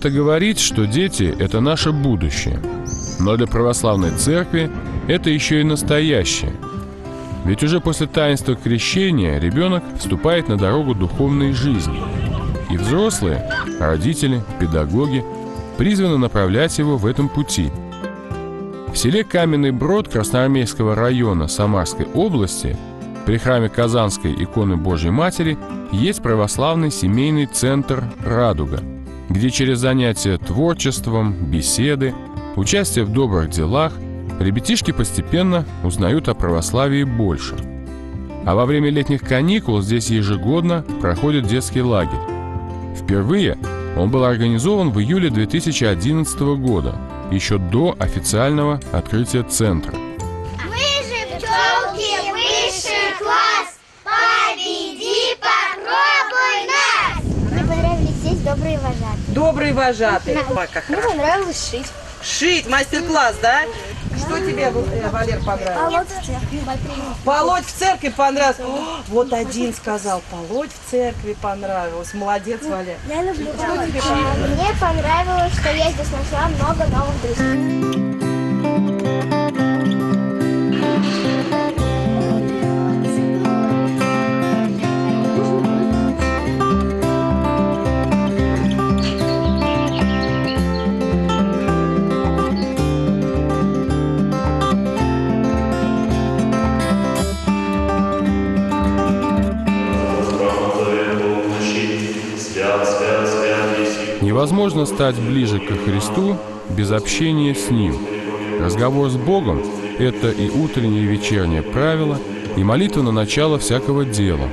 Принято говорить, что дети – это наше будущее. Но для православной церкви это еще и настоящее. Ведь уже после таинства крещения ребенок вступает на дорогу духовной жизни. И взрослые, родители, педагоги призваны направлять его в этом пути. В селе Каменный Брод Красноармейского района Самарской области при храме Казанской иконы Божьей Матери есть православный семейный центр «Радуга», где через занятия творчеством, беседы, участие в добрых делах ребятишки постепенно узнают о православии больше. А во время летних каникул здесь ежегодно проходит детский лагерь. Впервые он был организован в июле 2011 года, еще до официального открытия центра. Мы же пчелки, высший класс, победи, попробуй нас! Мне понравились здесь добрые вожатые. Добрые вожатые. Мне понравилось шить. Шить, мастер-класс, да? Что тебе, Валер, понравилось? Полоть в церкви. Полоть в церкви понравилось. О, вот один сказал, полоть в церкви понравилось. Молодец, Валер. Я люблю полоть. Мне понравилось, что я здесь нашла много новых друзей. Невозможно стать ближе ко Христу без общения с Ним. Разговор с Богом – это и утреннее, и вечернее правило, и молитва на начало всякого дела.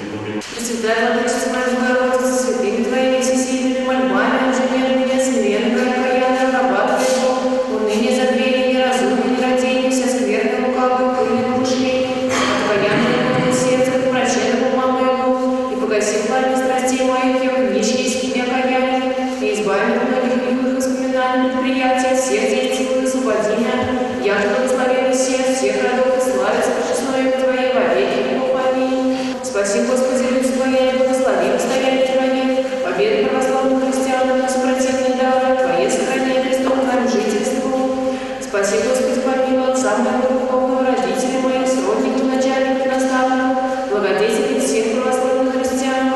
Спаси, Господи, люди Твоя, и благослови постояние Твоей, победы православных христиан на нас противные дары, Твое сохранение Христом нам жительству. Спаси, Господи, помилуй отца моего духовного, родителей моих, сродников, начальников, наставников, благодетелей всех православных христиан.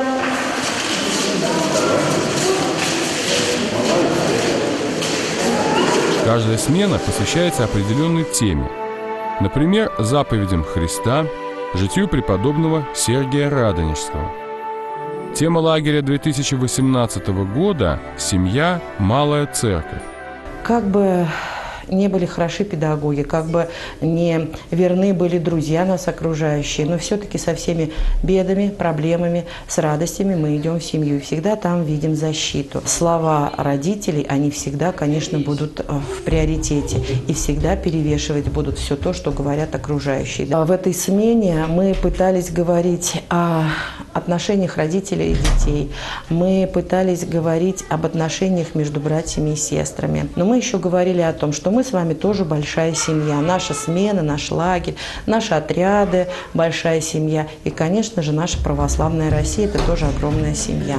Каждая смена посвящается определенной теме. Например, заповедям Христа, житию преподобного Сергия Радонежского. Тема лагеря 2018 года – «Семья. Малая церковь». Как бы не были хороши педагоги, как бы не верны были друзья нас окружающие, но все-таки со всеми бедами, проблемами, с радостями мы идем в семью и всегда там видим защиту. Слова родителей, они всегда, конечно, будут в приоритете и всегда перевешивать будут все то, что говорят окружающие. В этой смене мы пытались говорить о отношениях родителей и детей, мы пытались говорить об отношениях между братьями и сестрами, но мы еще говорили о том, что мы с вами тоже большая семья. Наша смена, наш лагерь, наши отряды, большая семья. И, конечно же, наша православная Россия – это тоже огромная семья.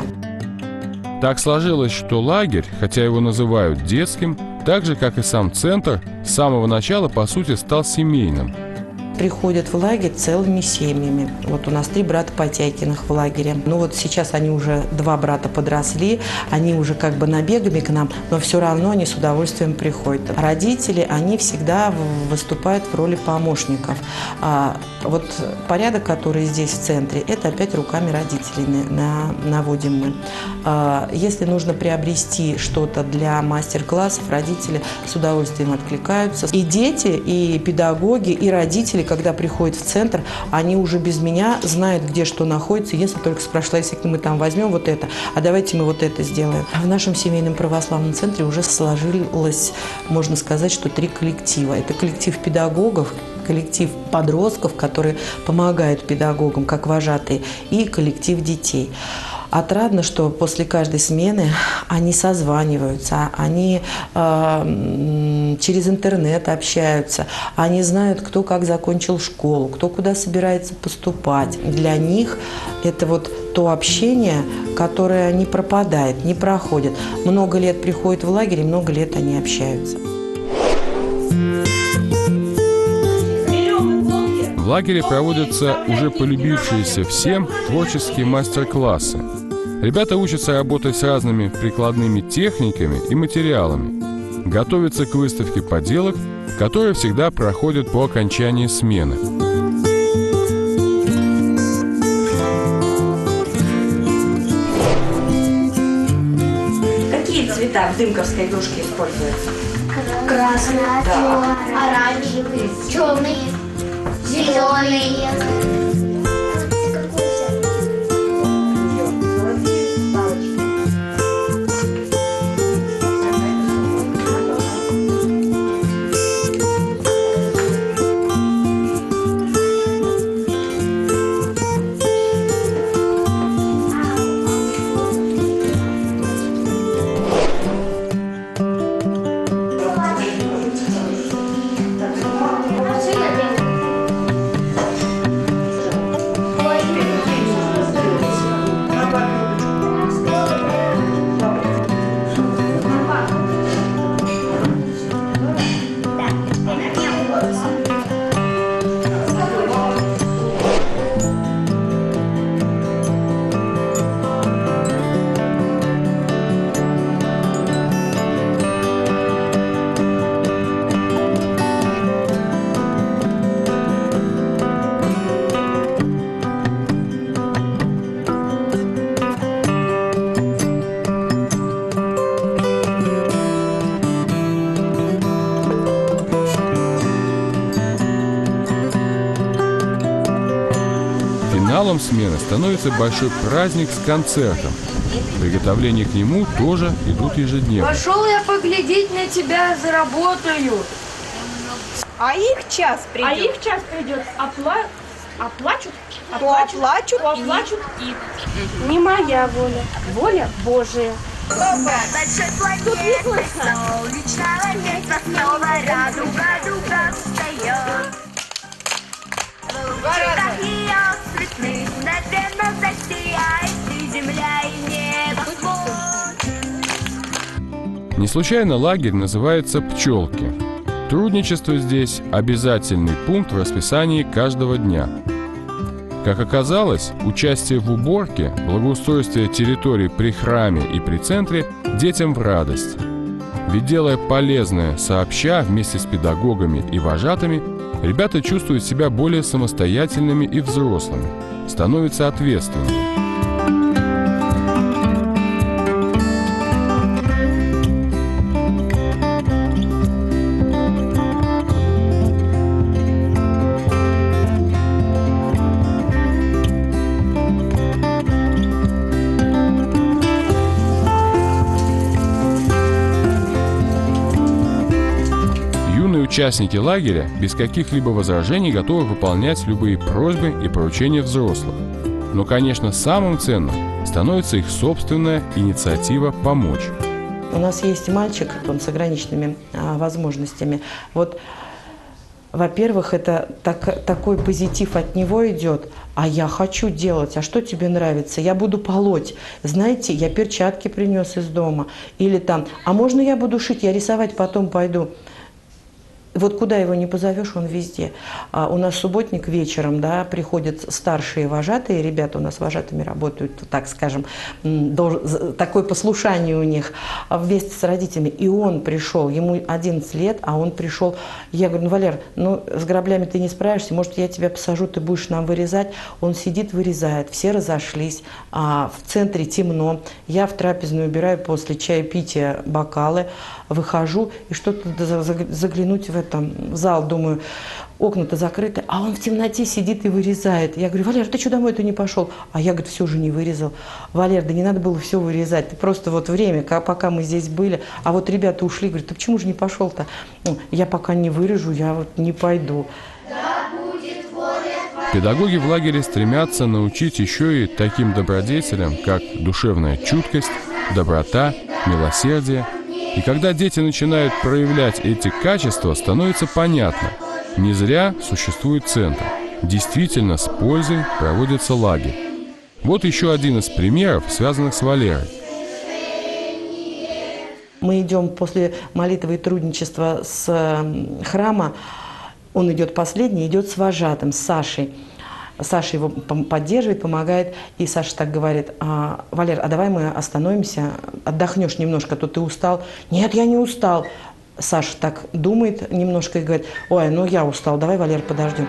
Так сложилось, что лагерь, хотя его называют детским, так же, как и сам центр, с самого начала, по сути, стал семейным. Приходят в лагерь целыми семьями. Вот у нас 3 брата Потякиных в лагере. Ну вот сейчас они уже 2 брата подросли, они уже как бы набегами к нам, но все равно они с удовольствием приходят. Родители, они всегда выступают в роли помощников. Вот порядок, который здесь в центре, это опять руками родителей наводим мы. Если нужно приобрести что-то для мастер-классов, родители с удовольствием откликаются. И дети, и педагоги, и родители, когда приходят в центр, они уже без меня знают, где что находится. Если только спрашивают, если мы там возьмем вот это, а давайте мы вот это сделаем. В нашем семейном православном центре уже сложилось, можно сказать, что 3 коллектива. Это коллектив педагогов, коллектив подростков, которые помогают педагогам, как вожатые, и коллектив детей. Отрадно, что после каждой смены они созваниваются, они через интернет общаются, они знают, кто как закончил школу, кто куда собирается поступать. Для них это вот то общение, которое не пропадает, не проходит. Много лет приходят в лагерь, и много лет они общаются. В лагере проводятся уже полюбившиеся всем творческие мастер-классы. Ребята учатся работать с разными прикладными техниками и материалами, готовятся к выставке поделок, которая всегда проходит по окончании смены. Какие цвета в дымковской игрушке используются? Красный, оранжевый, черный, зеленый. Финалом смены становится большой праздник с концертом. Приготовления к нему тоже идут ежедневно. Пошел я поглядеть на тебя, заработаю. А их час придет. А их час придет. Оплачут и... Не моя воля. Воля Божия. Большой планеты солнечного лета снова радуга встает. В лучиках ее цветных мгновенно засияет и земля, и небо. Не случайно лагерь называется «Пчелки». Трудничество здесь – обязательный пункт в расписании каждого дня. Как оказалось, участие в уборке, благоустройстве территории при храме и при центре детям в радость. Ведь делая полезное сообща вместе с педагогами и вожатыми, ребята чувствуют себя более самостоятельными и взрослыми, становятся ответственными. Участники лагеря без каких-либо возражений готовы выполнять любые просьбы и поручения взрослых. Но, конечно, самым ценным становится их собственная инициатива помочь. У нас есть мальчик, он с ограниченными возможностями. Вот, во-первых, это такой позитив от него идет. А я хочу делать, а что тебе нравится? Я буду полоть. Знаете, я перчатки принес из дома. Или там, а можно я буду шить, я рисовать потом пойду. Вот куда его не позовешь, он везде. У нас субботник вечером, да, приходят старшие вожатые, ребята у нас вожатыми работают, так скажем, такое послушание у них вместе с родителями. И он пришел, ему 11 лет, а он пришел, я говорю, ну, Валер, ну, с граблями ты не справишься, может, я тебя посажу, ты будешь нам вырезать. Он сидит, вырезает, все разошлись, в центре темно, я в трапезную убираю после чаепития бокалы, выхожу и что-то заглянуть в зал, думаю, окна-то закрыты, а он в темноте сидит и вырезает. Я говорю, Валер, ты что домой-то не пошел? А я, говорит, все же не вырезал. Валер, да не надо было все вырезать, ты просто вот время, пока мы здесь были, а вот ребята ушли, говорят, ты почему же не пошел-то? Я пока не вырежу, я вот не пойду. Педагоги в лагере стремятся научить еще и таким добродетелям, как душевная чуткость, доброта, милосердие. И когда дети начинают проявлять эти качества, становится понятно, не зря существует центр. Действительно, с пользой проводится лагерь. Вот еще один из примеров, связанных с Валерой. Мы идем после молитвы и трудничества с храма, он идет последний, идет с вожатым, с Сашей. Саша его поддерживает, помогает, и Саша так говорит: Валер, а давай мы остановимся, отдохнешь немножко, а то ты устал. Нет, я не устал. Саша так думает немножко и говорит: ой, ну я устал, давай, Валер, подождем.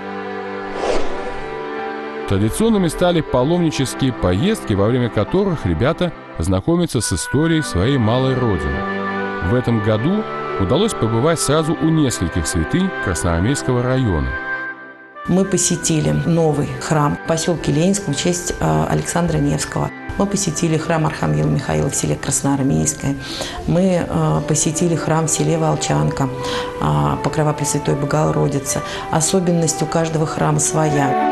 Традиционными стали паломнические поездки, во время которых ребята знакомятся с историей своей малой родины. В этом году удалось побывать сразу у нескольких святынь Красноармейского района. Мы посетили новый храм в поселке Ленинском в честь Александра Невского. Мы посетили храм Архангела Михаила в селе Красноармейское. Мы посетили храм в селе Волчанка, Покрова Пресвятой Богородицы. Особенность у каждого храма своя.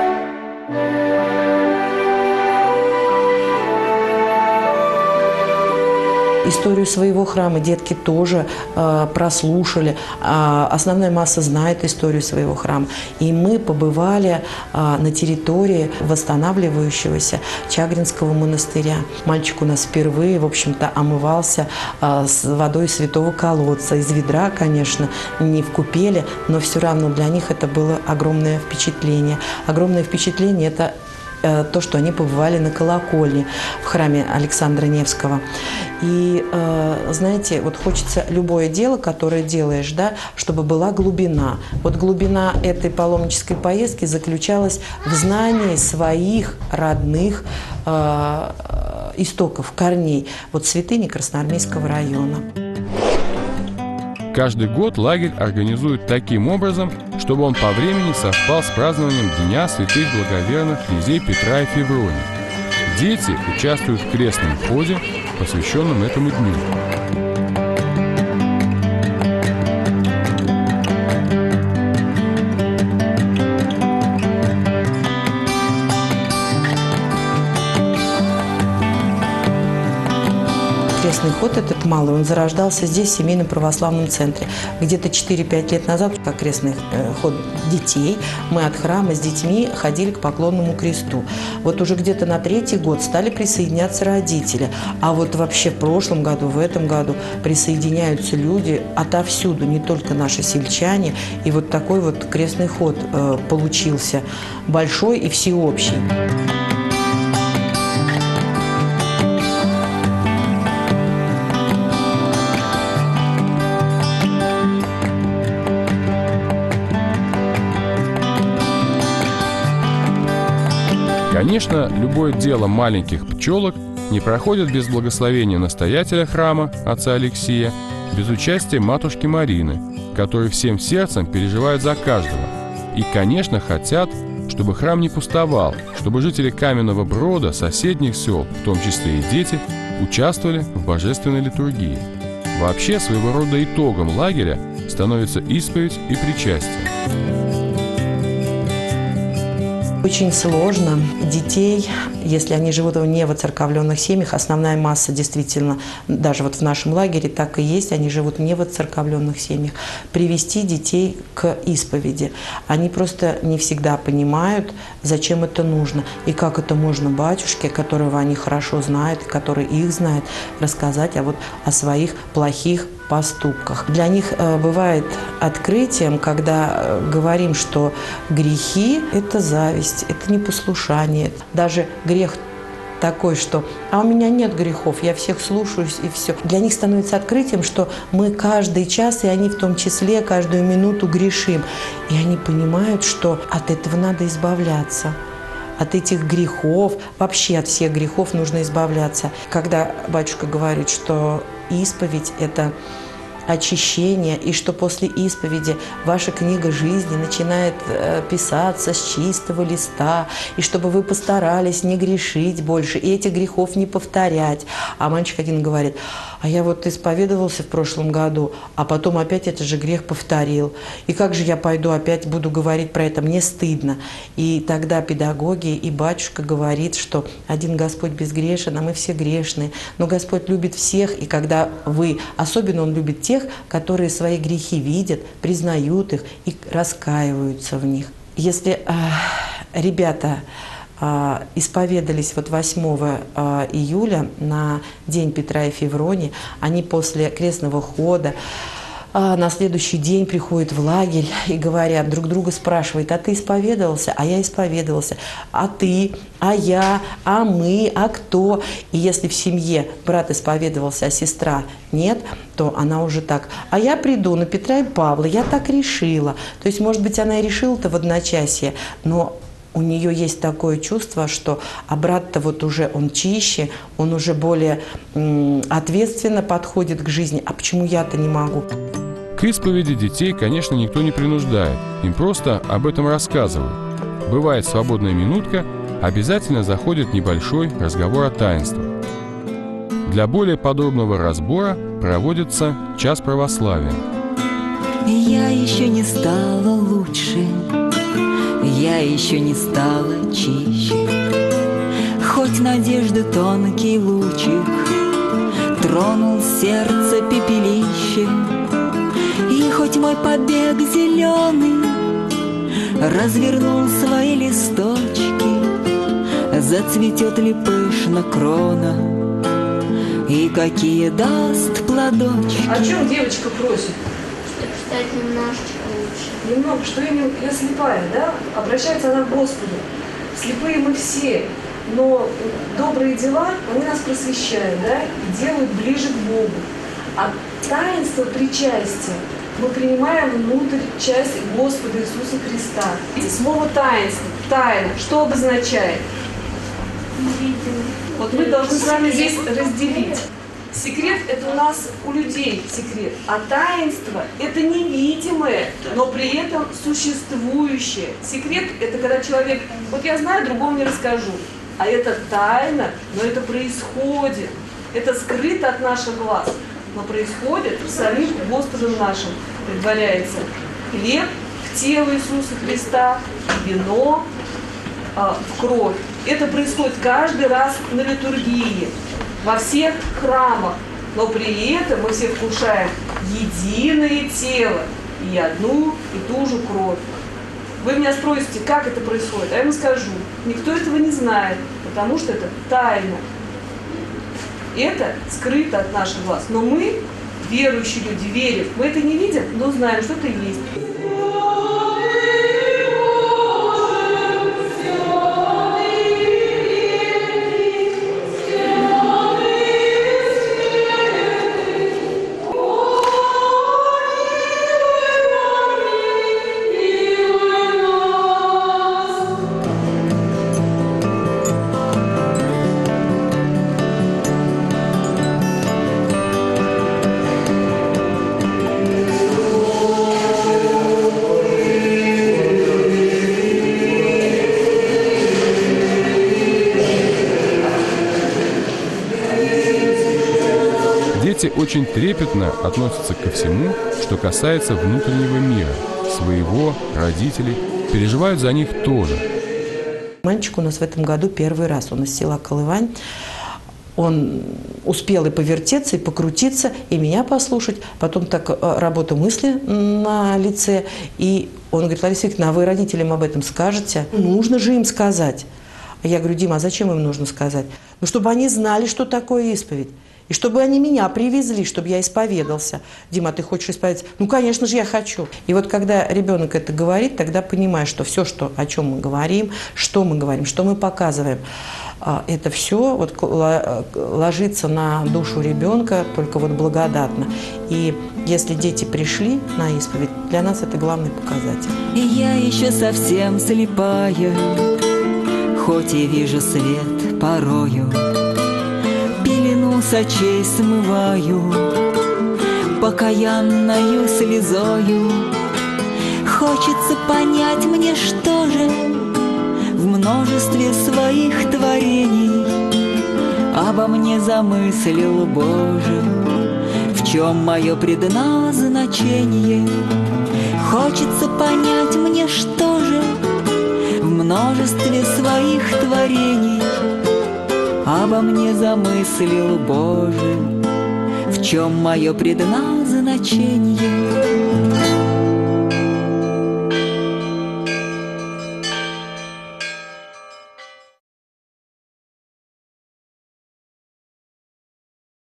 Историю своего храма детки тоже прослушали. Основная масса знает историю своего храма. И мы побывали на территории восстанавливающегося Чагринского монастыря. Мальчик у нас впервые, в общем-то, омывался с водой святого колодца. Из ведра, конечно, не в купели, но все равно для них это было огромное впечатление. Огромное впечатление – это то, что они побывали на колокольне в храме Александра Невского. И, знаете, вот хочется любое дело, которое делаешь, да, чтобы была глубина. Вот глубина этой паломнической поездки заключалась в знании своих родных истоков, корней, вот святыни Красноармейского района. Каждый год лагерь организуют таким образом, чтобы он по времени совпал с празднованием Дня святых благоверных князей Петра и Февронии. Дети участвуют в крестном ходе, посвященном этому дню. Крестный ход этот малый, он зарождался здесь, в семейном православном центре. Где-то 4-5 лет назад, как крестный ход детей, мы от храма с детьми ходили к поклонному кресту. Вот уже где-то на 3-й год стали присоединяться родители. А вот вообще в прошлом году, в этом году присоединяются люди отовсюду, не только наши сельчане. И вот такой вот крестный ход получился большой и всеобщий. Конечно, любое дело маленьких пчелок не проходит без благословения настоятеля храма, отца Алексея, без участия матушки Марины, которые всем сердцем переживают за каждого. И, конечно, хотят, чтобы храм не пустовал, чтобы жители Каменного Брода, соседних сел, в том числе и дети, участвовали в божественной литургии. Вообще, своего рода итогом лагеря становится исповедь и причастие. Очень сложно детей, если они живут в невоцерковленных семьях, основная масса действительно, даже вот в нашем лагере так и есть, они живут в невоцерковленных семьях, привести детей к исповеди. Они просто не всегда понимают, зачем это нужно и как это можно батюшке, которого они хорошо знают, который их знает, рассказать о своих плохих поступках. Для них бывает открытием, когда говорим, что грехи – это зависть, это непослушание. Даже грех такой, что «а у меня нет грехов, я всех слушаюсь и все». Для них становится открытием, что мы каждый час, и они в том числе каждую минуту грешим. И они понимают, что от этого надо избавляться. От этих грехов, вообще от всех грехов нужно избавляться. Когда батюшка говорит, что исповедь – это очищение, и что после исповеди ваша книга жизни начинает писаться с чистого листа, и чтобы вы постарались не грешить больше, и этих грехов не повторять. А мальчик один говорит: а я вот исповедовался в прошлом году, а потом опять этот же грех повторил. И как же я пойду опять буду говорить про это? Мне стыдно. И тогда педагоги и батюшка говорит, что один Господь безгрешен, а мы все грешные. Но Господь любит всех, и когда вы, особенно Он любит тех, которые свои грехи видят, признают их и раскаиваются в них. Если ребята исповедались вот 8 июля на День Петра и Февронии. Они после крестного хода на следующий день приходят в лагерь и говорят, друг друга спрашивают: а ты исповедовался? А я исповедовался. А ты? А я? А мы? А кто? И если в семье брат исповедовался, а сестра нет, то она уже так: а я приду на Петра и Павла, я так решила. То есть, может быть, она и решила-то в одночасье, но у нее есть такое чувство, что брат-то вот уже он чище, он уже более ответственно подходит к жизни. А почему я-то не могу? К исповеди детей, конечно, никто не принуждает, им просто об этом рассказывают. Бывает свободная минутка, обязательно заходит небольшой разговор о таинствах. Для более подробного разбора проводится час православия. Я еще не стала лучше, я еще не стала чище, хоть надежды тонкий лучик тронул сердце пепелищем, и хоть мой побег зеленый развернул свои листочки, зацветет ли пышно крона и какие даст плодочки. О чем девочка просит? Чтобы стать немножечко лучше. Немного, что именно я слепая, да? Обращается она к Господу. Слепые мы все, но добрые дела, они нас просвещают, да? И делают ближе к Богу. А таинство причастия мы принимаем внутрь часть Господа Иисуса Христа. И слово таинство, тайна, что обозначает? Вот мы должны с вами здесь разделить. Секрет – это у нас у людей секрет, а таинство – это невидимое, но при этом существующее. Секрет – это когда человек, вот я знаю, другому не расскажу, а это тайна, но это происходит, это скрыто от наших глаз, но происходит самим Господом нашим, предваряется хлеб в тело Иисуса Христа, вино в кровь. Это происходит каждый раз на литургии, во всех храмах, но при этом мы все вкушаем единое тело и одну и ту же кровь. Вы меня спросите, как это происходит, а я вам скажу, никто этого не знает, потому что это тайна. Это скрыто от наших глаз, но мы, верующие люди, верим, мы это не видим, но знаем, что это есть. Дети очень трепетно относятся ко всему, что касается внутреннего мира, своего, родителей, переживают за них тоже. Мальчик у нас в этом году первый раз, он из села Колывань. Он успел и повертеться, и покрутиться, и меня послушать. Потом так работа мысли на лице. И он говорит: Лариса Викторовна, а вы родителям об этом скажете? Нужно же им сказать. А я говорю: Дима, а зачем им нужно сказать? Ну, чтобы они знали, что такое исповедь. И чтобы они меня привезли, чтобы я исповедался. Дима, ты хочешь исповедаться? Ну, конечно же, я хочу. И вот когда ребенок это говорит, тогда понимаешь, что все, о чем мы говорим, что мы показываем, это все вот ложится на душу ребенка только вот благодатно. И если дети пришли на исповедь, для нас это главный показатель. Я еще совсем слепая, хоть и вижу свет порою, пелену с очей смываю покаянною слезою. Хочется понять мне, что же в множестве своих творений обо мне замыслил Боже, в чем мое предназначение. Хочется понять мне, что же в множестве своих творений обо мне замыслил Боже, в чем мое предназначение.